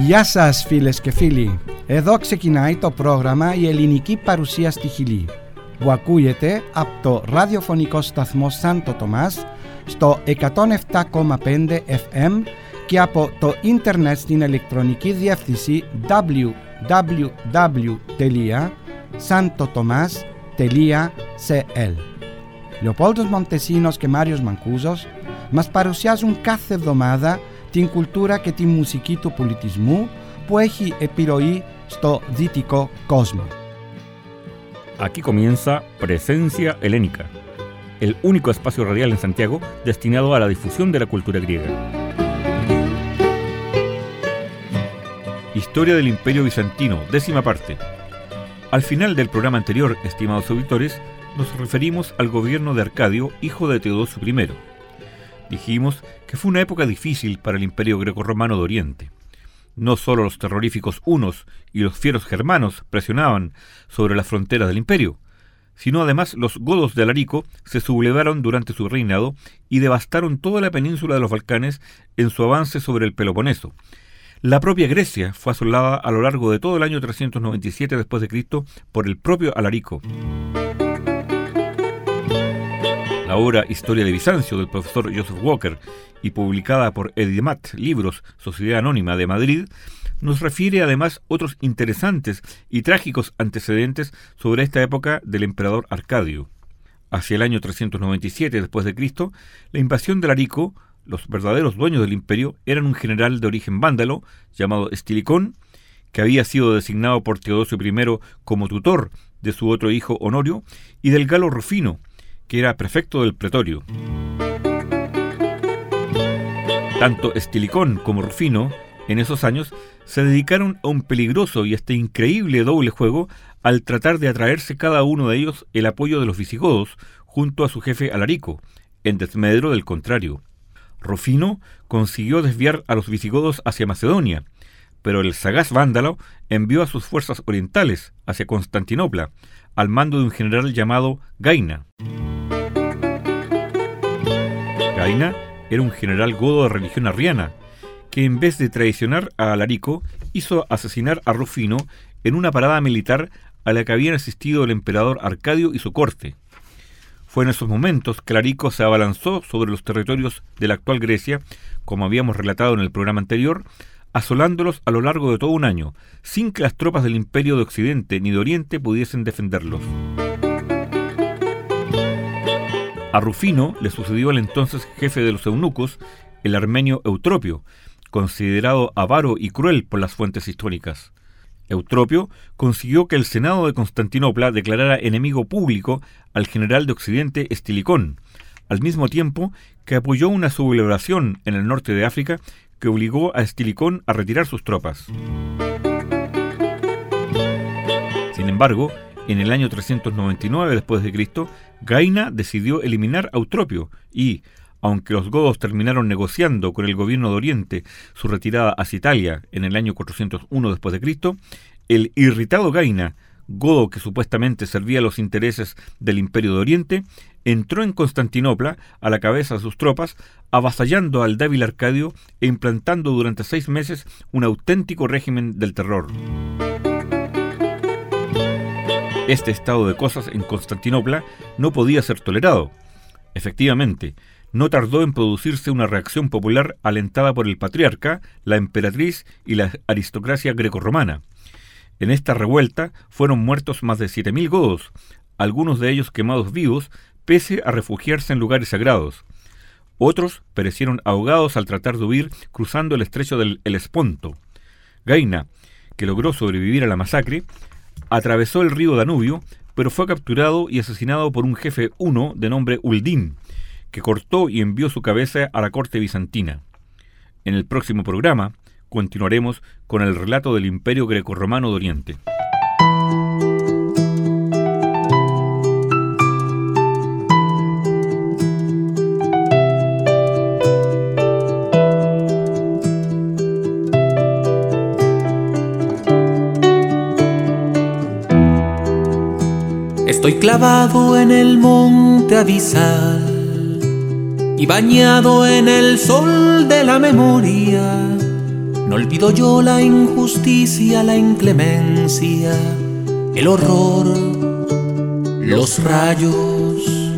Γεια σας φίλες και φίλοι. Εδώ ξεκινάει το πρόγραμμα «Η ελληνική παρουσία στη Χιλή» που ακούγεται από το ραδιοφωνικό σταθμό Σάντο Τομάς στο 107,5 FM και από το ίντερνετ στην ηλεκτρονική διεύθυνση www.santotomas.cl. Λεοπόλδος Μοντεσίνος και Μάριος Μανκούζος μας παρουσιάζουν κάθε εβδομάδα την κουλτούρα και τη μουσική του πολιτισμού που έχει επιρροή στο δυτικό κόσμο. Aquí comienza Presencia Helénica, el único espacio radial en Santiago destinado a la difusión de la cultura griega. Historia del Imperio Bizantino, 10ª parte. Al final del programa anterior, estimados auditores, nos referimos al gobierno de Arcadio, hijo de Teodosio I. Dijimos que fue una época difícil para el Imperio Grecorromano de Oriente. No solo los terroríficos hunos y los fieros germanos presionaban sobre las fronteras del imperio, sino además los godos de Alarico se sublevaron durante su reinado y devastaron toda la península de los Balcanes en su avance sobre el Peloponeso. La propia Grecia fue asolada a lo largo de todo el año 397 después de Cristo por el propio Alarico. La obra Historia de Bizancio del profesor Joseph Walker y publicada por Edimat Libros, Sociedad Anónima de Madrid, nos refiere además otros interesantes y trágicos antecedentes sobre esta época del emperador Arcadio. Hacia el año 397 después de Cristo, la invasión de Alarico, los verdaderos dueños del imperio eran un general de origen vándalo llamado Estilicón, que había sido designado por Teodosio I como tutor de su otro hijo Honorio, y del galo Rufino, que era prefecto del pretorio. Tanto Estilicón como Rufino, en esos años, se dedicaron a un peligroso y hasta increíble doble juego al tratar de atraerse cada uno de ellos el apoyo de los visigodos junto a su jefe Alarico, en desmedro del contrario. Rufino consiguió desviar a los visigodos hacia Macedonia, pero el sagaz vándalo envió a sus fuerzas orientales hacia Constantinopla, al mando de un general llamado Gaina. Gaina era un general godo de religión arriana, que en vez de traicionar a Alarico, hizo asesinar a Rufino en una parada militar a la que habían asistido el emperador Arcadio y su corte. Fue en esos momentos que Alarico se abalanzó sobre los territorios de la actual Grecia, como habíamos relatado en el programa anterior, asolándolos a lo largo de todo un año, sin que las tropas del Imperio de Occidente ni de Oriente pudiesen defenderlos. A Rufino le sucedió el entonces jefe de los eunucos, el armenio Eutropio, considerado avaro y cruel por las fuentes históricas. Eutropio consiguió que el Senado de Constantinopla declarara enemigo público al general de Occidente Estilicón, al mismo tiempo que apoyó una sublevación en el norte de África que obligó a Estilicón a retirar sus tropas. Sin embargo, en el año 399 después de Cristo, Gaina decidió eliminar a Eutropio y, aunque los godos terminaron negociando con el gobierno de Oriente su retirada hacia Italia en el año 401 después de Cristo, el irritado Gaina, godo que supuestamente servía a los intereses del Imperio de Oriente, entró en Constantinopla a la cabeza de sus tropas, avasallando al débil Arcadio e implantando durante 6 meses un auténtico régimen del terror. Este estado de cosas en Constantinopla no podía ser tolerado. Efectivamente, no tardó en producirse una reacción popular alentada por el patriarca, la emperatriz y la aristocracia grecorromana. En esta revuelta fueron muertos más de 7.000 godos, algunos de ellos quemados vivos, pese a refugiarse en lugares sagrados. Otros perecieron ahogados al tratar de huir cruzando el estrecho del Helesponto. Gaina, que logró sobrevivir a la masacre, atravesó el río Danubio, pero fue capturado y asesinado por un jefe huno de nombre Uldín, que cortó y envió su cabeza a la corte bizantina. En el próximo programa continuaremos con el relato del Imperio Grecorromano de Oriente. Estoy clavado en el monte abisal y bañado en el sol de la memoria, No olvido yo la injusticia, la inclemencia, el horror, los rayos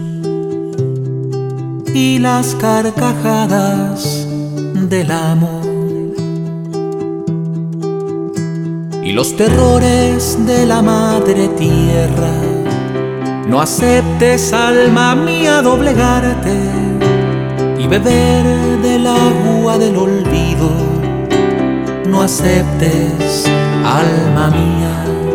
y las carcajadas del amo y los terrores de la madre tierra. No aceptes, alma mía, doblegarte y beber del agua del olvido. No aceptes, alma mía.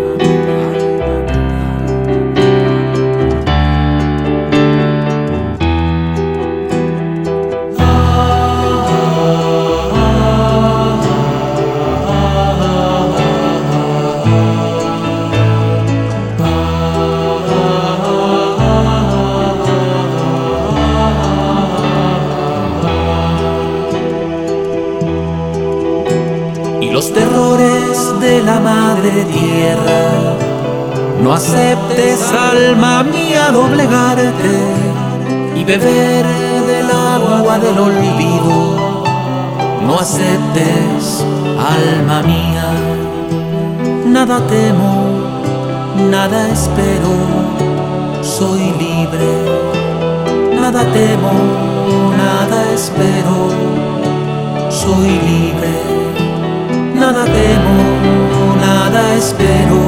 Los terrores de la madre tierra. No aceptes, alma mía, doblegarte y beber del agua del olvido. No aceptes, alma mía. Nada temo, nada espero, soy libre. Nada temo, nada espero, soy libre. Nada temo, nada espero,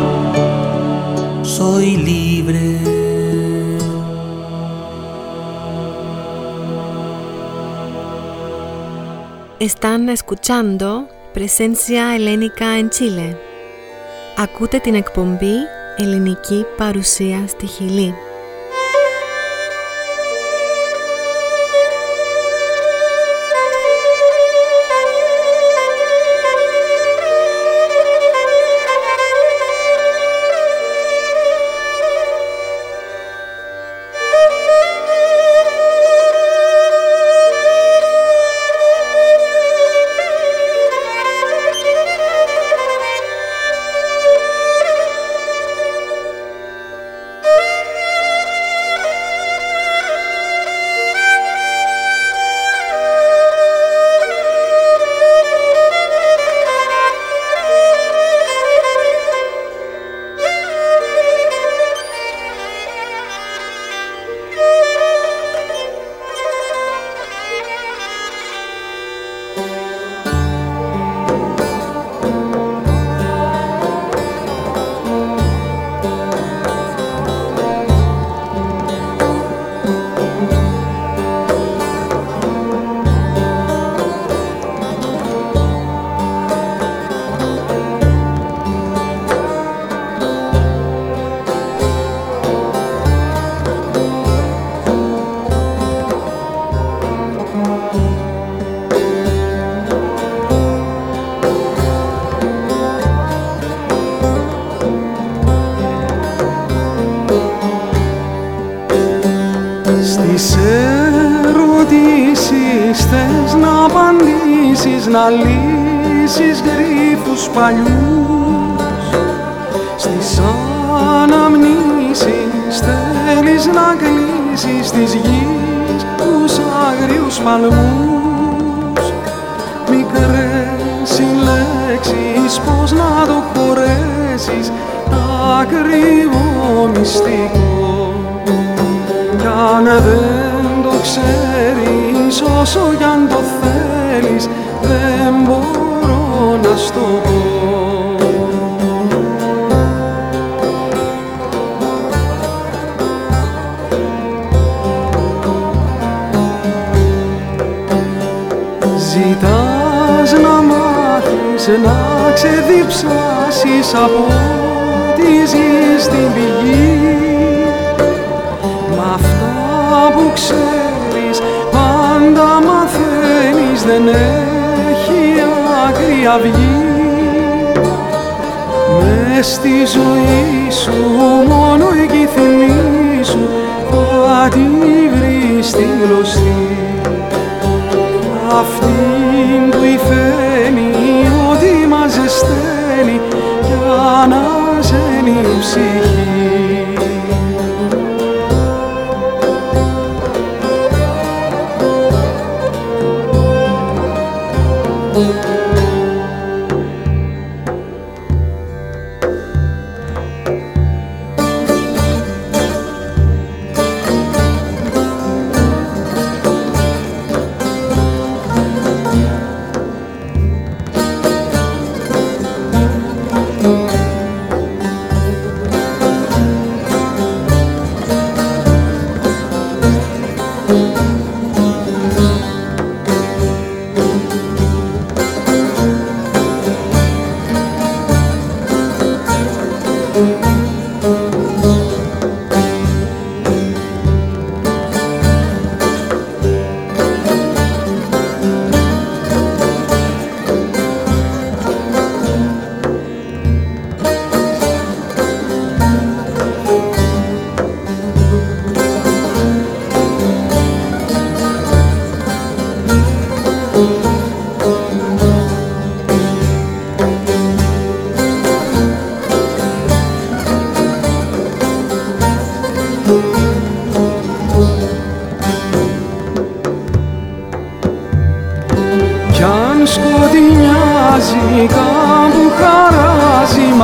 soy libre. Están escuchando Presencia Ελένικα en Chile. Ακούτε την εκπομπή Ελληνική Παρουσία στη Χιλή. Στις ερωτήσεις θες να απαντήσεις, να λύσεις γρίφους παλιούς. Στις αναμνήσεις θέλεις να κλείσεις της γης τους άγριους παλμούς. Μικρές οι λέξεις, πώς να το χωρέσεις, ακριβό μυστικό. Κι αν δεν το ξέρεις, όσο κι αν το θέλεις, δεν μπορώ να στο πω. Ζητάς να μάθεις, να ξεδιψάσεις από τη γη στην πηγή. Μ' αυτά που ξέρεις πάντα μαθαίνεις, δεν έχει άκρη αυγή. Μες στη ζωή σου μόνο εκεί θυμίσου, θα τη βρεις τη γνωστή. Αυτήν που υφαίνει ότι μας ζεσταίνει κι αναζένει η ψυχή.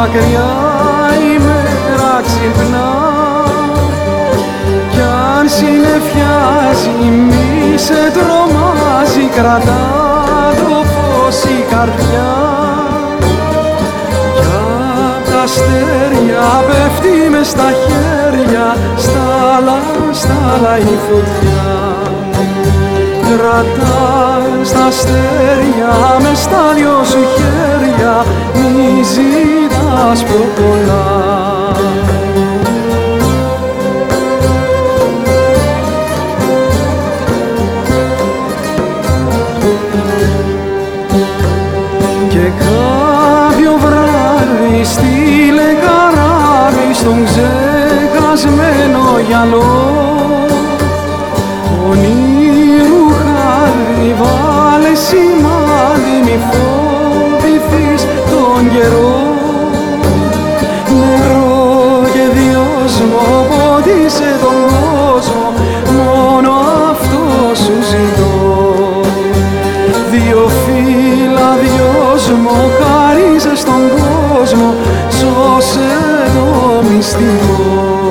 μακριά η μέρα ξυπνά κι αν συννεφιάζει μη σε τρομάζει, κρατά το φως η καρδιά κι απ' τα αστέρια πέφτει μες στα χέρια, στάλα η φωτιά. Κρατάς τα αστέρια μες στα δυο σου χέρια, μη ζητάς πιο πολλά. Και κάποιο βράδυ στείλε καράβι στον ξεχασμένο γυαλό, ονείρου χάρη βάλε σημάδι, μη φοβηθείς τον καιρό. Νερό και δυόσμο ποτίσε τον κόσμο, μόνο αυτό σου ζητώ. Δύο φύλλα δυόσμο χάριζε στον κόσμο, σώσε το μυστικό.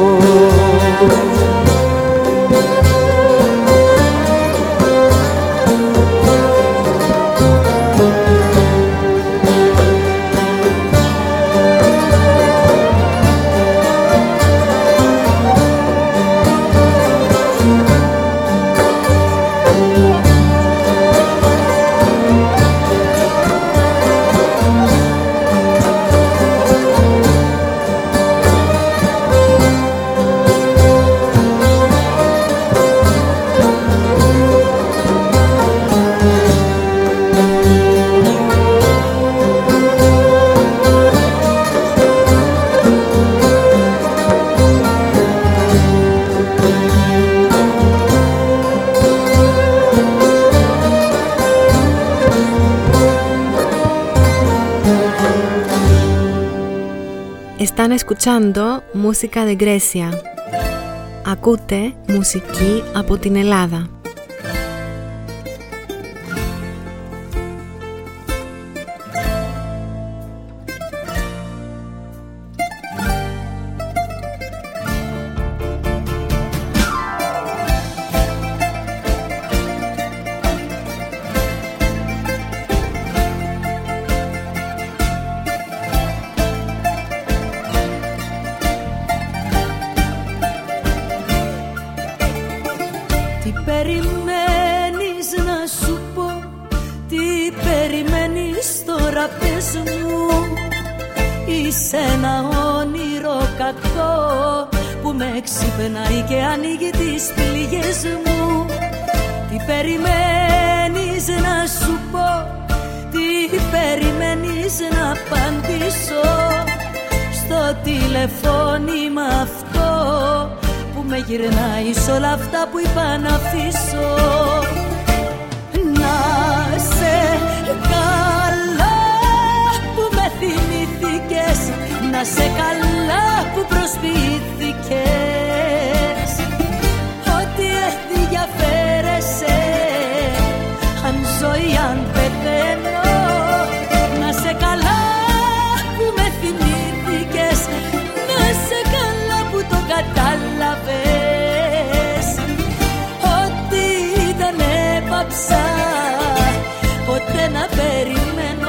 Están escuchando música de Grecia. Ακούτε μουσική από την Ελλάδα. Είσαι ένα όνειρο κακό που με ξυπνάει και ανοίγει τις πληγές μου. Τι περιμένεις να σου πω, τι περιμένεις να απαντήσω στο τηλεφώνημα αυτό που με γυρνάει σ' όλα αυτά που είπα να αφήσω. Να σε καλά που με θυμήθηκες, να σε καλά που προσποιήθηκες, ότι ενδιαφέρεσαι αν ζω ή αν πεθαίνω. Να σε καλά που με θυμήθηκες, να σε καλά που το κατάλαβες, ότι δεν έπαψα ποτέ να περιμένω.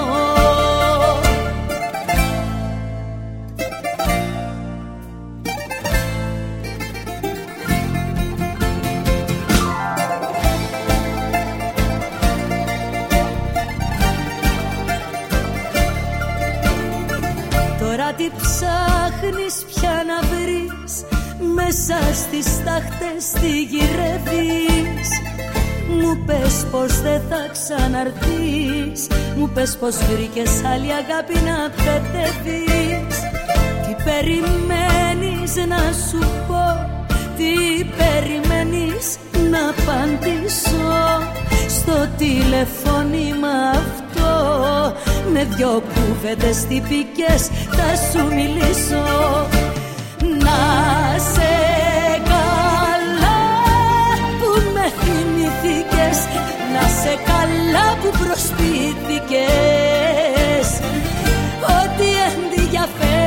Τώρα τι ψάχνεις πια να βρεις, μέσα στις τάχτες τι γυρεύεις. Μου πες πως δεν θα ξαναρθείς, μου πες πως βρήκες άλλη αγάπη να παιδεύεις. Τι περιμένεις να σου πω, τι περιμένεις να απαντήσω στο τηλεφώνημα αυτό. Με δυο κουβέντες τυπικές θα σου μιλήσω. Να σε καλά που με θυμηθήκες, να σε καλά που προσποιήθηκες, ότι ενδιαφέρει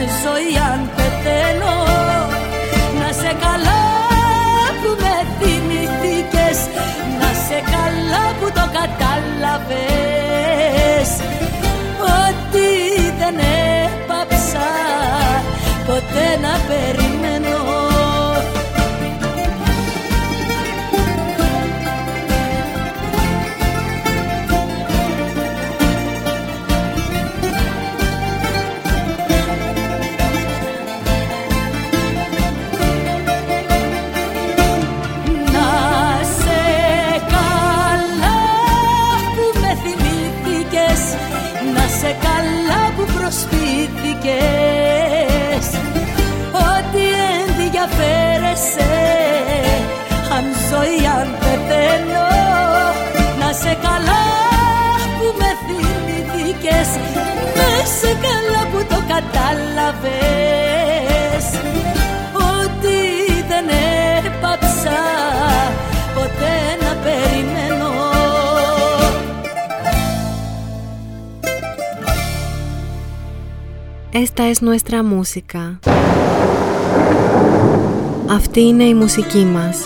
ζω ή αν πεθαίνω. Να σε καλά που με θυμηθήκες, να σε καλά που το κατάλαβες, ότι δεν έπαψα ποτέ να περιμένω. Σε καλά που προσπίθηκες, ότι ενδιαφέρεσαι αν ζω ή αν πεθαίνω. Να σε καλά που με θυμηθήκες, να σε καλά που το κατάλαβες, ότι δεν έπαψα ποτέ να περιμένω. Esta es nuestra música. Αυτή είναι η μουσική μας.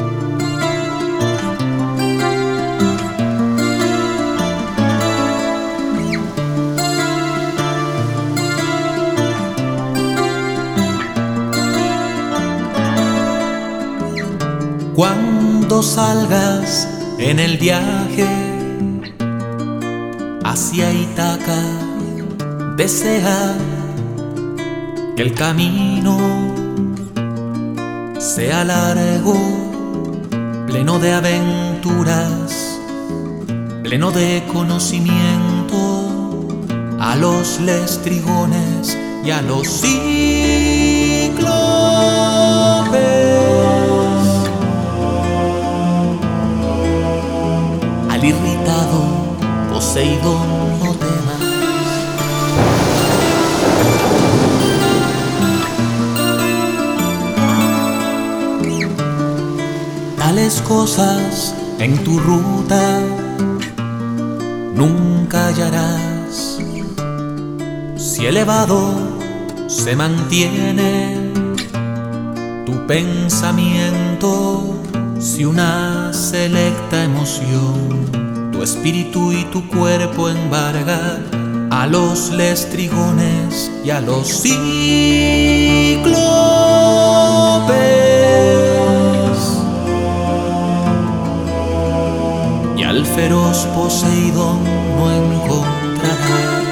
Cuando salgas en el viaje hacia Ítaca, desea que el camino sea largo, pleno de aventuras, pleno de conocimiento, a los lestrigones y a los cíclopes, al irritado Poseidón no temas. Tales cosas en tu ruta nunca hallarás, si elevado se mantiene tu pensamiento, si una selecta emoción tu espíritu y tu cuerpo embarga a los lestrigones y a los cíclopes, y al feroz Poseidón no encontrarás.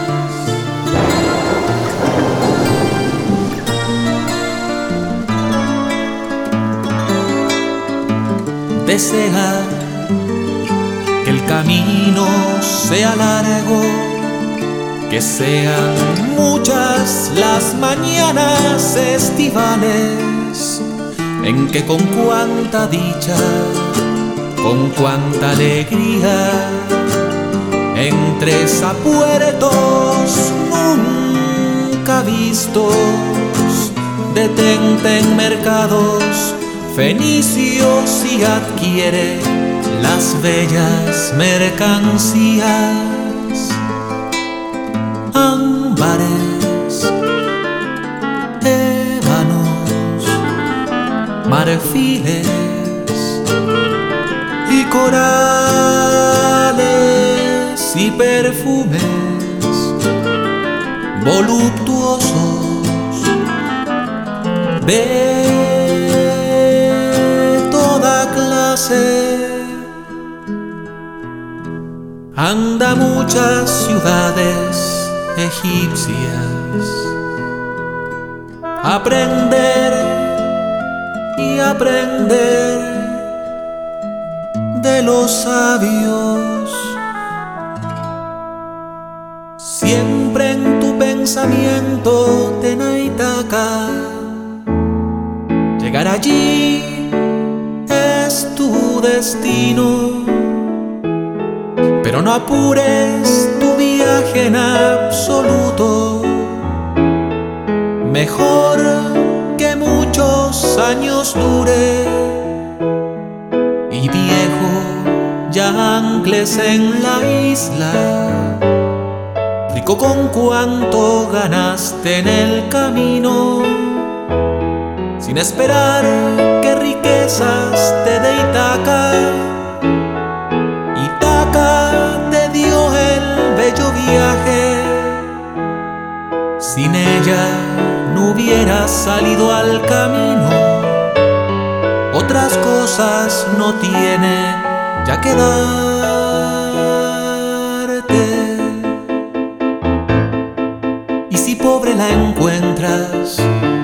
Desea que el camino sea largo, que sean muchas las mañanas estivales en que con cuánta dicha, con cuánta alegría, entres a puertos nunca vistos, detente en mercados fenicios y adquiere las bellas mercancías, ámbares, ébanos, marfiles y corales y perfumes voluptuosos de toda clase. Anda muchas ciudades egipcias, aprender y aprender de los sabios. Siempre en tu pensamiento ten a Ítaca, llegar allí es tu destino, pero no apures tu viaje en absoluto. Mejor que muchos años dure y viejo ya ancles en la isla, rico con cuanto ganaste en el camino, sin esperar que riquezas te dé Ítaca. Ítaca te dio el bello viaje, sin ella no hubieras salido al camino. Otras cosas no tiene ya que darte. Y si pobre la encuentras,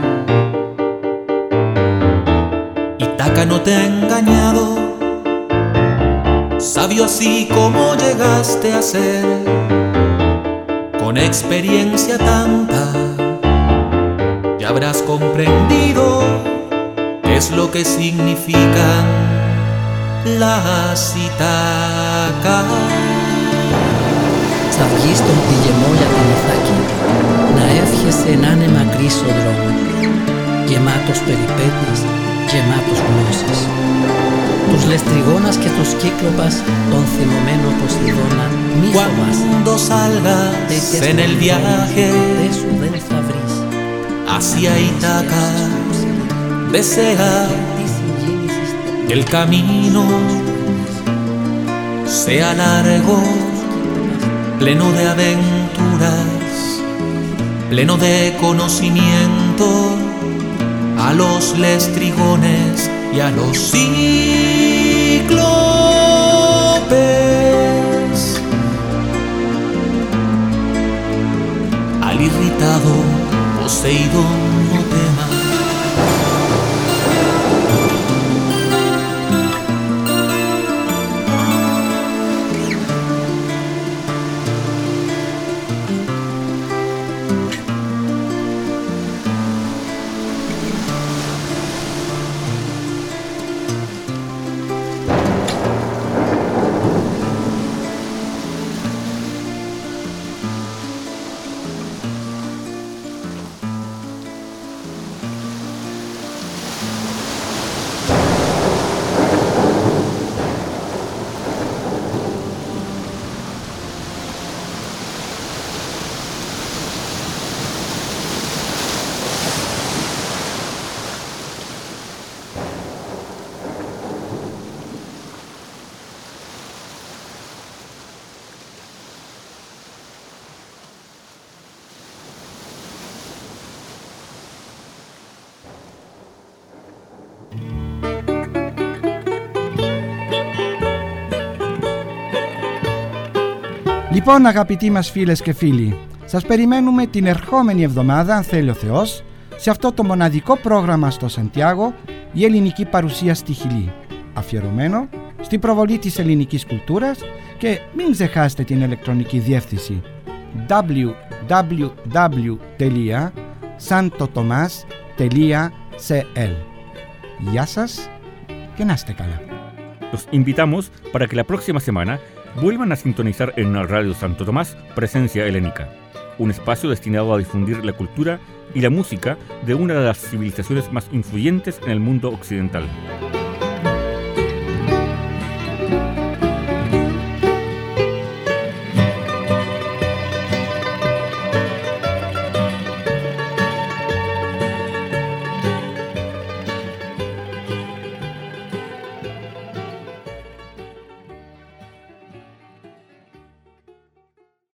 Ítaca no te ha engañado, sabio así como llegaste a ser, con experiencia tanta, ya habrás comprendido qué es lo que significan las Ítacas. Θα βγεις στον πηγεμό για την Ιθάκη, να εύχεσαι να είναι μακρύς ο δρόμος, γεμάτος περιπέτειες, γεμάτος γνώσεις. Τους Λεστριγόνας και τους Κύκλοπας, τον θυμωμένο Ποσειδώνα, μη φοβάσαι. Cuando salgas en el viaje Σου δεν θα βρεις. hacia Ítaca, desea que el camino sea largo, pleno de aventuras, pleno de conocimiento, a los Lestrigones y a los Cíclopes, al irritado Poseidón no tema. Λοιπόν, αγαπητοί μας φίλες και φίλοι, σας περιμένουμε την ερχόμενη εβδομάδα, αν θέλει ο Θεός, σε αυτό το μοναδικό πρόγραμμα στο Σαντιάγο, η ελληνική παρουσία στη Χιλή, αφιερωμένο στην προβολή της ελληνικής κουλτούρας, και μην ξεχάσετε την ηλεκτρονική διεύθυνση www.santotomas.cl. Γεια σας και να είστε καλά. Los invitamos para que la próxima semana vuelvan a sintonizar en Radio Santo Tomás Presencia Helénica, un espacio destinado a difundir la cultura y la música de una de las civilizaciones más influyentes en el mundo occidental.